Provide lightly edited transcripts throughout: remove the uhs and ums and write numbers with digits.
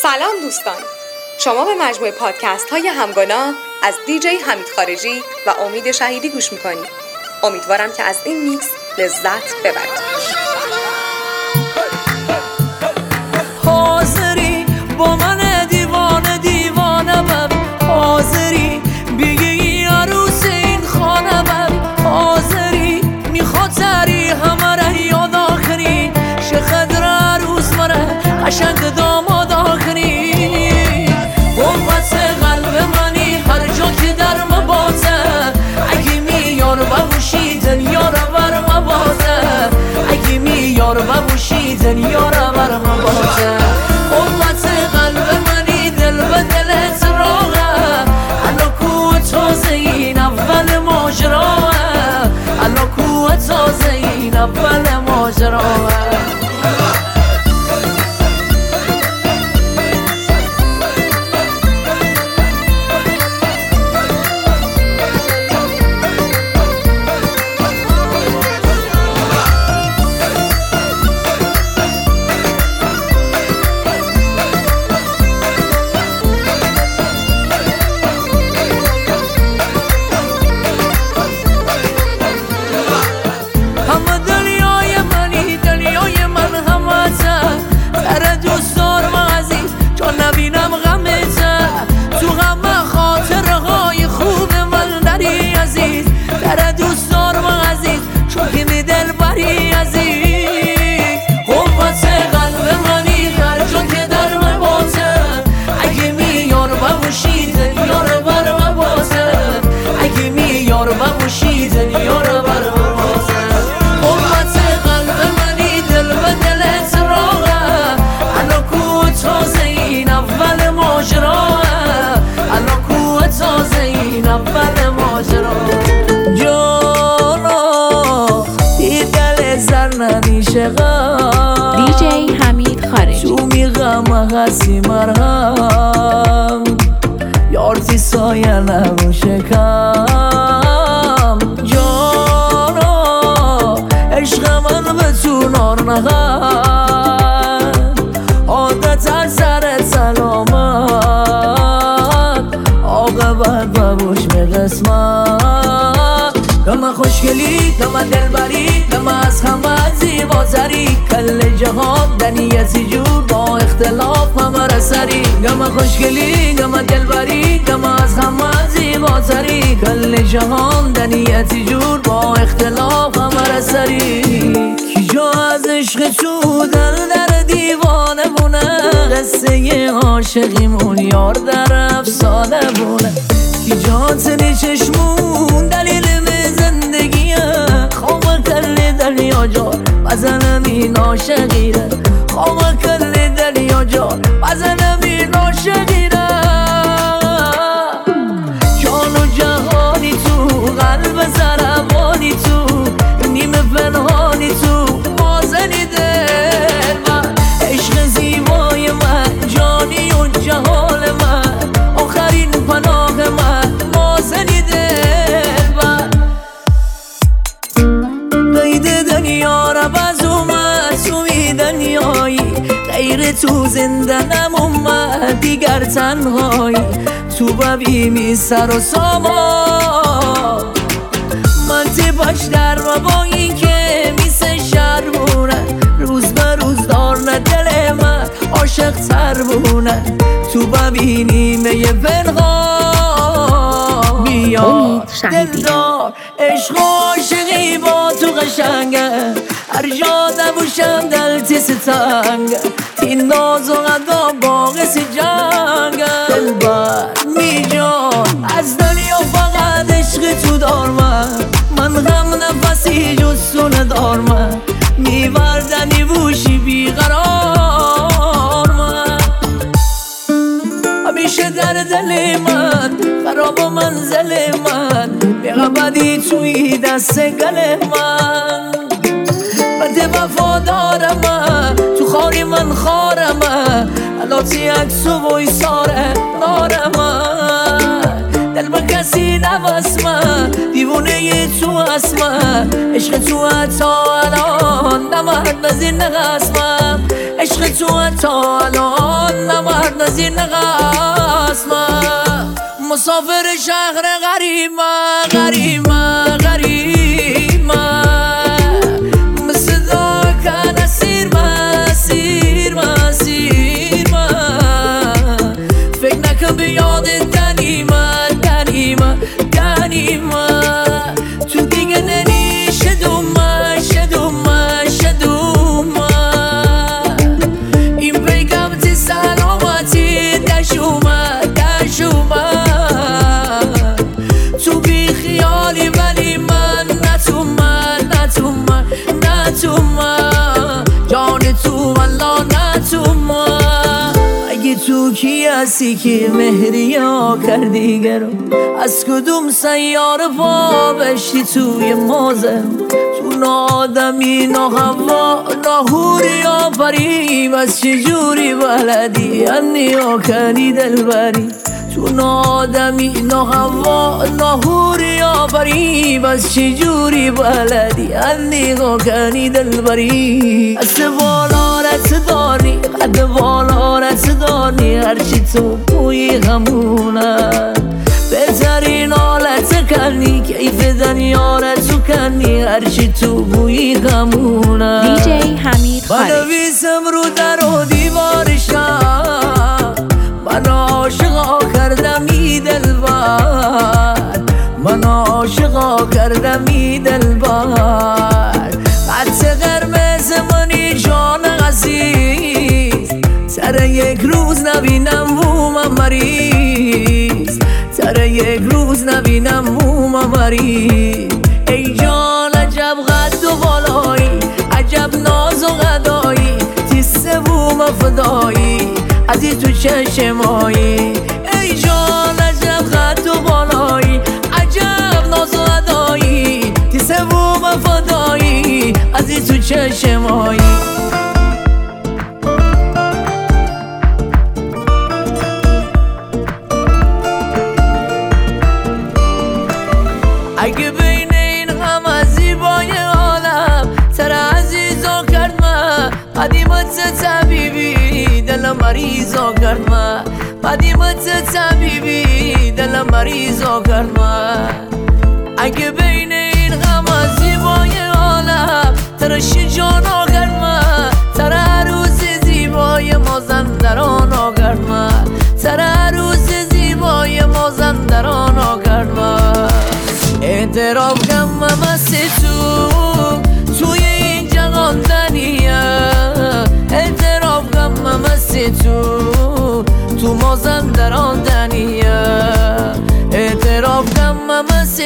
سلام دوستان، شما به مجموعه پادکست های همگنا از دیجی حمید خارجی و امید شهیدی گوش میکنید. امیدوارم که از این میکس لذت ببرید. حاضری با من دیوانه بب، حاضری بگی عروس این خانه بب، حاضری میخاطری همه را یاد آخری، شخدر عروس مره قشنگ داماد آخری. قوت قلب منی هر جا که در مبازه، اگه میار ببوشی دنیا را بر مبازه، اگه میار ببوشی دنیا را بر مبازه. قوت قلب منی دل به دلت راغه، الان کوه تازه این اول ماجراه، الان کوه تازه این اول ماجراه. دیجی حمید خارجی تو میغم غسی مرهم، یارتی سایه نرو شکم، جانا عشق من به تو نار نخند، عادت از سر سلامت، عاقبت ببوش به قسمت. دم خوشگلی دم دلبری دم از همه زیباتری، کل جهان دنیتی جور با اختلاف همه رسری. دم خوشگلی دم دلبری دم از همه زیباتری، کل جهان دنیتی جور با اختلاف همه رسری. کی جا از عشق تو در دیوانه بونه، قصه عاشقیمون یار در افسانه بونه. کی جا تنی چشمون دلیل زندگیه، خواب کل دنیا جان بزنم این عاشقیره، خواب کل دنیا جان بزنم این عاشقیره. جان و جهانی تو، قلب زربانی تو، نیمه پنهانی تو، مازنی دل من، عشق زیبای من، جانی و جهان من، آخرین پناه من، مازنی دل من. قید دنیا را باز اومد توی دنیایی، غیر تو زنده نمومد دیگر تنهایی، تو ببینی سر و سامان من تیپاش در و با این که میسه شرمونه، روز به روز دارنه دل من عاشق تر بونه، تو ببینی میه پنهان بیا دلدار. عشق و عاشقی با تو قشنگه، هر جا نبوشم دلتی ستنگه، تین ناز و غدا باقی جنگه. دلبر می جان از دنیا فقط عشق تو دار من غم نفسی جز تو ندار من، میوردنی بوشی بیقرار من. همیشه در دل من خراب و منزل من، بیغبدی توی دست گل من. بنده وفادارم تو خاری من خارم، علاتی عکس و ویساره نارم. دل به کسی نبسمه دیوونه تو اسمه، عشق تو حتی الان نمهد بزین نقسمه، عشق تو تا الان نمرد از این قسمت مسافر شهر غریب مثل داکن اسیر من فکر نکن به یاد دنی من تو دیگه نمیشه دومن این پیکم تی سلامتی دش اومد تو بی خیالی ولی من نه تو من جان تو والله نه تو من اگه تو کی هستی که مهریا کردی گرم از کدوم سیاره پا بشتی توی موزه تو نادمی نه هوا نه هوری یا پری بس چجوری بلدی انیا کنی دلبری تو نادمی نه هوا نه هوری یا پری بس چجوری بلدی انیا کنی دلبری از بالارت داری قد بالارت داری هرچی تو بوی همونه بهترین حالت کنی کیف دنیارت تو کنی هرچی تو بوی غمونه دیجی حمید خارجی بنویسم رو در و دیوارشم من عاشقا کردم ای دلبر من عاشقا کردم ای دلبر خط قرمز منی جان عزیز سر یک روز نبینم بومم مریض سر یک روز نبینم بومم مریض ای جان عجب قد و بالایی عجب ناز و غدایی تیسه بومم فدایی ازی تو چشمایی ای جان عجب قد و بالایی عجب ناز و غدایی تیسه بومم فدایی ازی تو چشمایی اگه بین این همه زیبای عالم سر عزیزا کرد من قدیمت طبیبی دل مریضا کرد من قدیمت طبیبی دل مریضا کرد من اگه بین این همه زیبای عالم ترش جانا کرد من سر عروس زیبای مازندران کرد من سر عروس زیبای مازندران کرد من اعتراف کم مست توی این جهان دنیا اعتراف کم مست تو مازندران دنیا اعتراف کم مست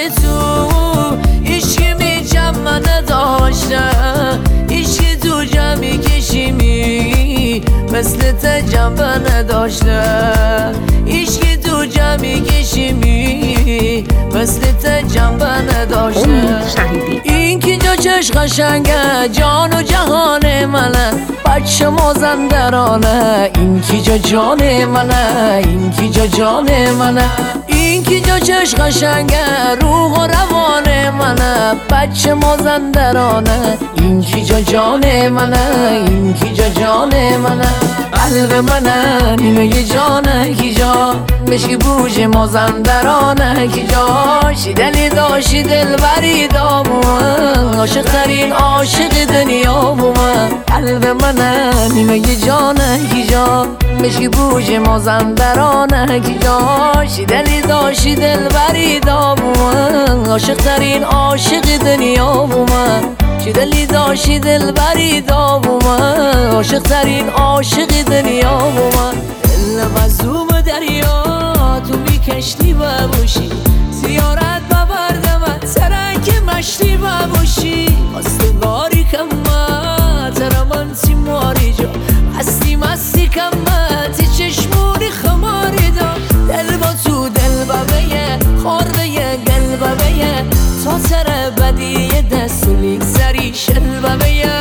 عشقی می جمع نداشتم عشقی تو جمعی کشیمی مثل تجمع نداشتم عشقی تو جمعی کشیمی مثل تجمع نداشتم این که جا چش قشنگه جان و جهان منه بچه مازندرانه این که جا جان منه این که جا جان منه این که جا چش قشنگه روح و روان منه بچه مازندرانه این که جا جان منه این که جا جان منه قلب منه نیمه جانه کی جا مشکی بوج مازندرانه کی جا شیدنی داشتی دل بری دامون عاشق ترین عاشق دنیا بومن قلب منه نیمه جانه کی جا مشکی بوج مازندرانه کی جا شیدنی داشتی دل بری دامون عاشق ترین عاشق دنیا بومن چی دلی داشتی دل بری دامون عاشق ترین عاشق دنیا بومن دل مظلوم دریا تو بی کشتی ببوشی زیارت ببردمت سرنگ مشتی ببوشی خواستگاری کمت ترمن سی ماری جا مستی کمت تی چشمونی خماری دا دل با تو دل ببیه خورده گل ببیه تا سر بدی دست لیک سری شل ببیه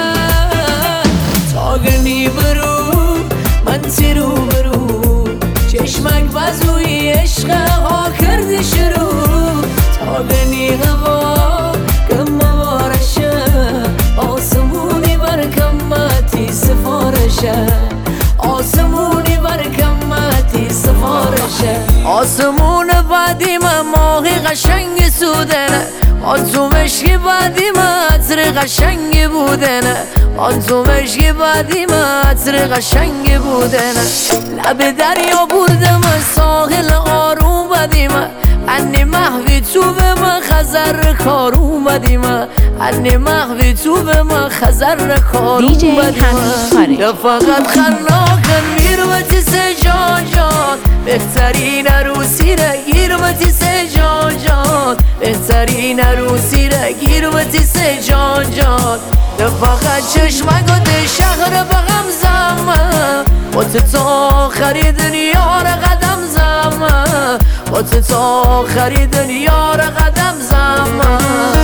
تا گرنی برو من تی رو برو چشمک بزوی عشق ها کردی شروع تا گرنی هوا کم بارشه آسمونی بر کمتی سفارش همون بعدی من ماهی قشنگ سودنه آن تو مشکی بعدی من عطر قشنگی بودنه آن تو مشکی بعدی من عطر قشنگی بودنه لب دریا بردم ساحل آروم بدی من انی محوی تو به من خزر کار اومدی من انی محوی تو به من خزر کار اومدی من یا فقط خلاقن میروتی سه جان جان بهترین عروسی را گیروتی سه جان جان بهترین عروسی را گیروتی سه جان جان یا فقط چشمک و ده شهر بغم زمم با تو آخری دنیا را قدم زمم با تو آخری دنیا را قدم زمم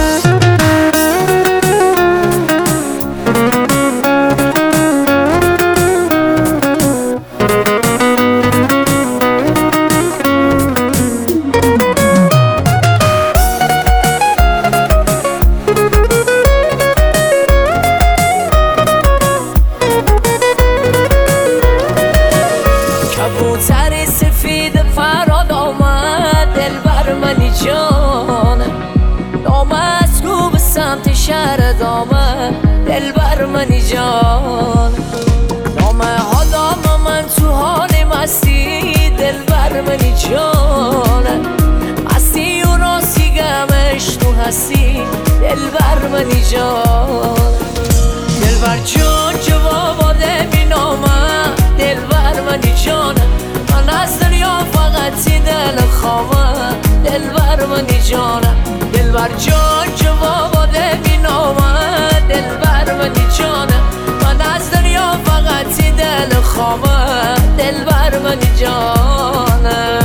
کبوتر سفید فراد آمد دلبر منی جان نامسکو به سمت شهر آمد دلبر منی جان نامه ها دام من تو حال مستی دلبر منی جان مستی و راستی گمش تو هستی دلبر منی جان دلبر جان جواب آده بی نامه دلبر منی جانه من از دنیا فقط دل خامه دلبر منی جانه دلبر جان جواب آده بی نامه دلبر منی جانه من از دنیا فقط دل خامه دلبر منی جانه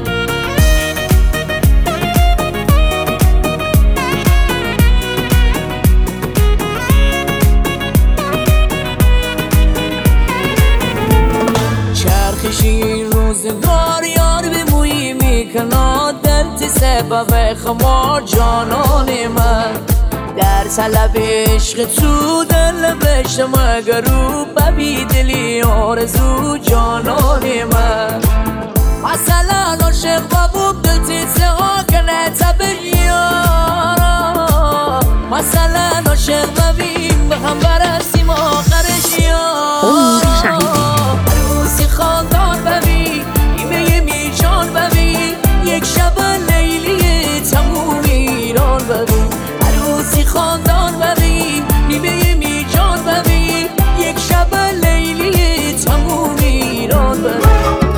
چرخشی روزگار یار به مویی میکنه دلت سبب خمار جانان من در طلب عشق تو دل بشتم اگرو ببی دلی آرزو جانان من مثلا عاشق بابوب دل تیزه ها کنه تبریارا مثلا عاشق ببیم به هم برسیم آخرش یارا عروسی خاندان ببین ایمه میجان ببین یک شب لیلی تموم ایران ببین عروسی خاندان ببین ایمه میجان ببین یک شب لیلی تموم ایران ببین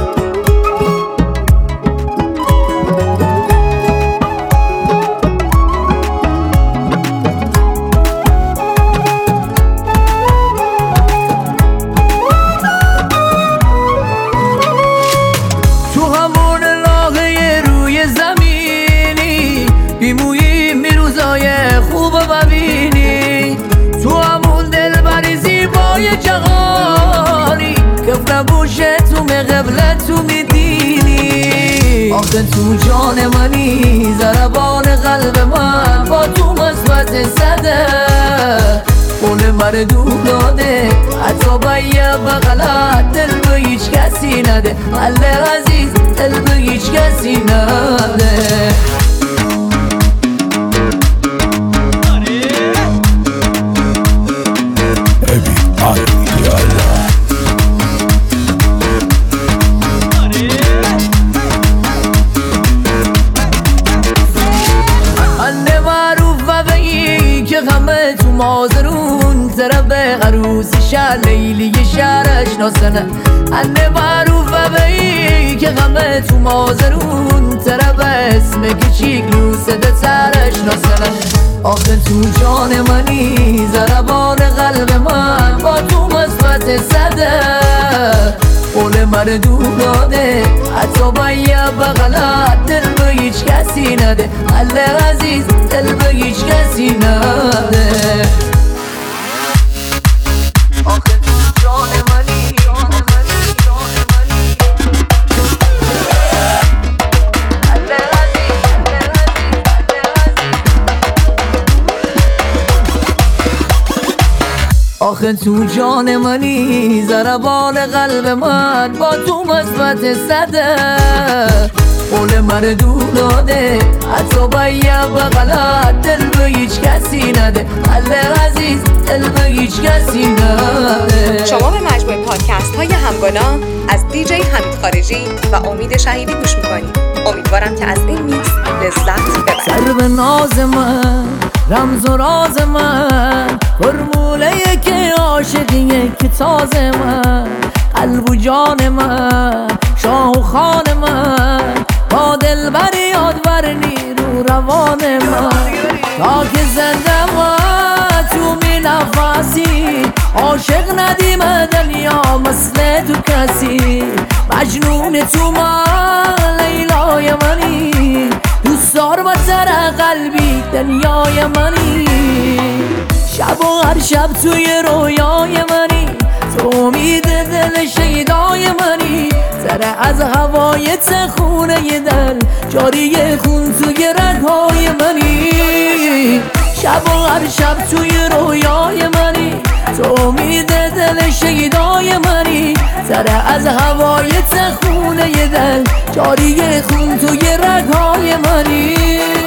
بیمویی میروزای خوب ببینی تو همون دلبری زیبای جهانی کف نبوشه تو مقبلت تو میدینی آخه تو جان منی ضربان قلب من با تو مثبت زده قول مردود داده حتی باید بغلت دل به هیچ کسی نده حل عزیز دل به هیچ کسی نده انه معروف و بگی که همه تو مازرون طرف عروسی شهر لیلی شهرش ناسنه انه معروف و بگی که همه تو مازرون طرف اسم کچیک لوسده سرش ناسنه آخه تو جان منی ضربان قلب من با تو مثبت زده قول مردود داده حتی باید بغلت دل به هیچ کسی نده حل عزیز دل به هیچ کسی نده آخه تو جان منی آخه تو جان منی ضربان قلب من با تو مثبت زده قول مردوناده حتی باید بغلت دل به هیچ کسی نده قلب عزیز دل به هیچ کسی نده. شما به مجموعه پادکست های همگانا از دیجی حمید خارجی و امید شهیدی گوش میکنید. امیدوارم که از این میکس لذت ببرید. سر به ناز من رمز و راز من فرموله که عاشقیه که تازه من قلب و جان من شاه و خان من با دل بر یادور نیرو روان من تا که زنده من تو می نفسی عاشق ندیم دنیا مثل تو کسی مجنون تو من لیلای منی دوست دار بسر قلبی دنیای منی شب و هر شب توی رویای منی تو امید دل شیدای منی سر از هوای خونه دل جاری خون توی رگهای منی شب و هر شب توی رویای منی تو امید دل شیدای منی سر از هوای خونه دل جاری خون توی رگهای منی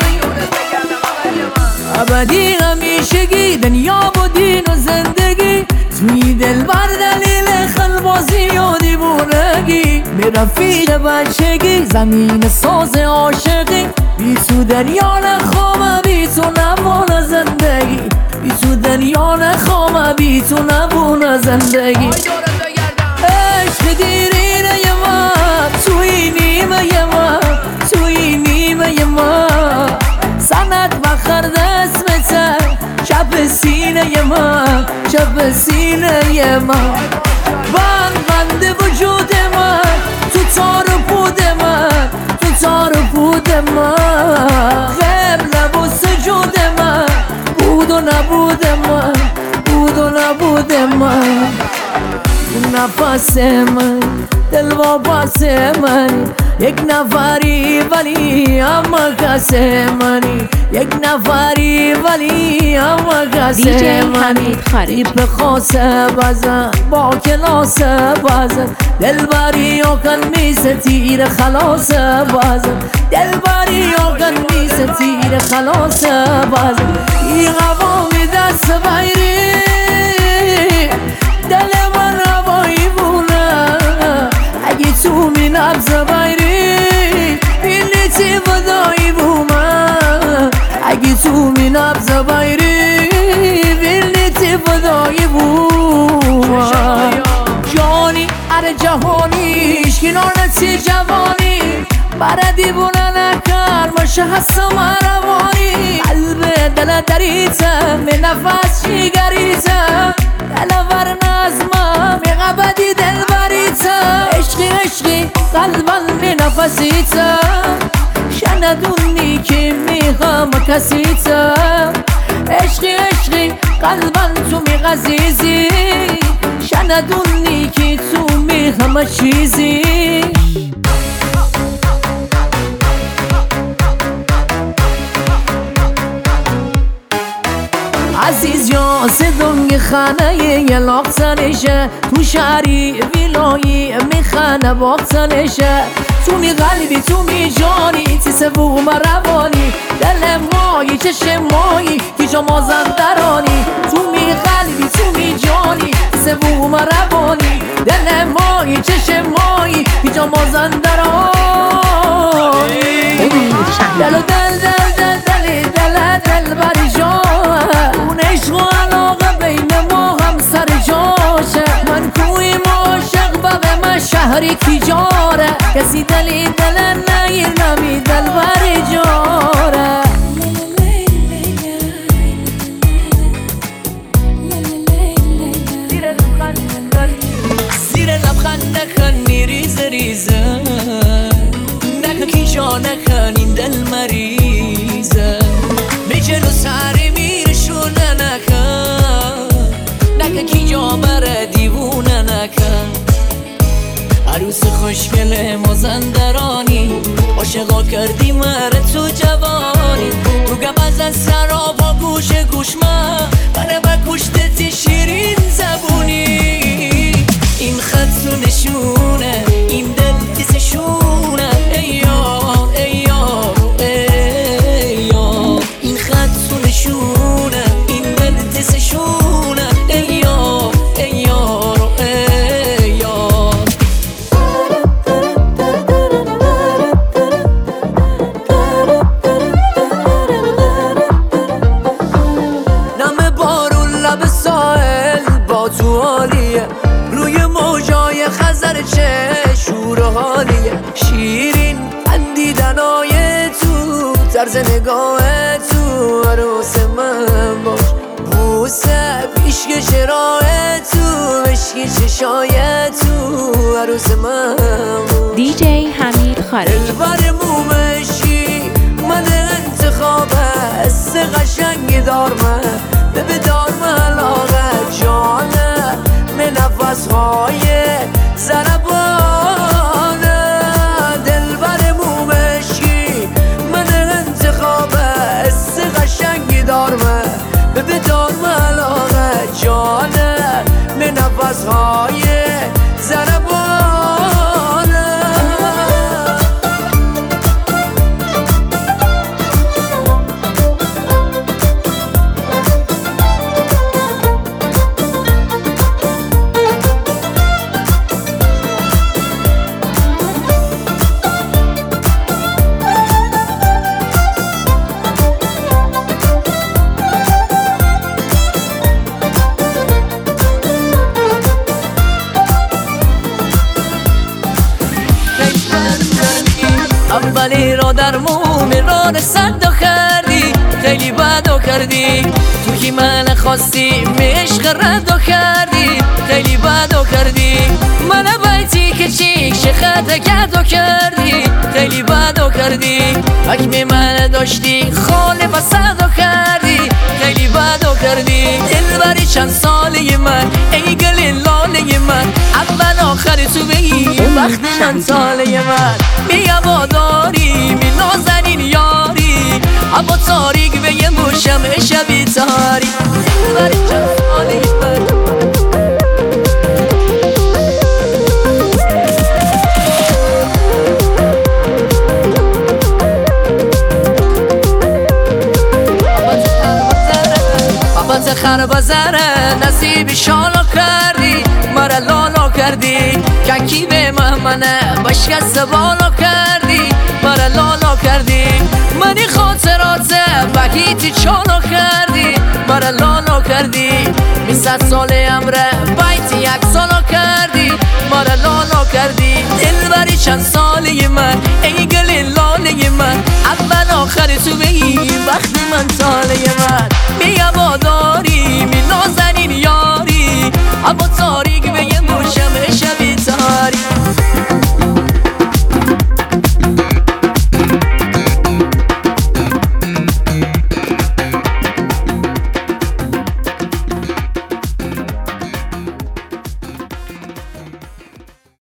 ابدی همیشگی دنیا و دین و زندگی توی دل بر دلیل خلبازی و دیوونگی می رفیق بچگی زمین ساز عاشقی بی تو دنیا نخوام بی تو نبون زندگی بی تو دنیا نخوام بی تو نبون زندگی عشق دیرینه من توی نیمه من توی نیمه من سند بخر دستمته شب سینه من شب سینه من بند وجود من تو تار پود من تو تار پود من قبل و سجود من بود و نبود من بود و نبود من نفس من دل واپس منی یک نفری ولی اما کس منی یک نفری ولی اما کس منی خریب خاصه بزن با کلاس بزن دلبری آکن میز تیر خلاص بزن دلبری آکن میز تیر خلاص بزن این قوامی دست بایری دل من هوایی بونه اگه تو می نبز بایری بیلیتی بدایی بومه اگه تو می نبز بایری بیلیتی بدایی بومه جانی اره جهانیش کنار نتی جوانی برا دیوونه نکر باشه هستم روانی قلب دل دریتم به نفس چیگریتم دل ور نظمم یه قبدی دل بریتم عشقی عشقی قلبم به نفسیتم شندونی که میخوام کسیتم عشقی عشقی قلبم تو میغزیزی شندونی که تو میخوام چیزی عزیز یا صدنگ خانه یه لاغتنشه تو شهری ویلایی میخانه باغتنشه تو می قلبی تو می جانی تی سبوم روانی دل مایی چشم مایی که جا مازندرانی تو می قلبی تو می جانی تی سبوم روانی دل مایی چشم مایی که جا مازندرانی دل و دل دل دل دل دل دل بری جان اون عشق و علاقه بین ما هم سر جاشه من کوی عاشق بقه من شهری کی جاره کسی دلی دل نگیر نمی دل بری جاره زیر لبخند نکن میریزه ریزه نکن کی جا نکن این دل مریزه به جلو سری میرشونه نکن کی جا بره دیوونه نکن عروس خوشگل مازندرانی عاشقا کردی مره تو جوانی تو گبز از سرابا گوش گوش من با کشتت شیرین زبونی این خط و نشونه این دل تیزشونه ای یار طرز نگاه تو عروس من باش، بوسه پیشک چراه تو، عشقی چشای تو عروس من باش. دیجی حمید خارجی. دلبر مومشی من انتخاب است قشنگ دار من به دار من علاقه جانه من نفسهای زربانه. دلبر مومشی من انتخاب است قشنگ دار من به دار من علاقه جانه من نفسهای زربانه. اولی را در مومران صدا کردی، خیلی بدو کردی تو که من خواستی عشق ردو کردی، خیلی بدو کردی من بیتی که چیک شخط گدو کردی، خیلی بدو کردی حکم من داشتی خاله و صدا کردی، خیلی بدو کردی. دلبری چند ساله من ای گل لاله من، اول آخر تو بگی وقت من ساله من. بیا باداری می نازنین یاری، اما تاریک به یه موشم شبی تاری. دلبری چند ساله من خر بزره نصیبی شالا کردی، مرا لالا کردی ککی به منه بشکست بالا کردی، مرا لالا کردی منی خاطرات وقیتی چالا کردی، مرا لالا کردی 200 سال عمره بیتی یک سالا کردی، مرا لالا کردی. دلبری چند ساله من ای گل لاله من، اول آخر تو بگی وقتی من ساله من. بیا باداری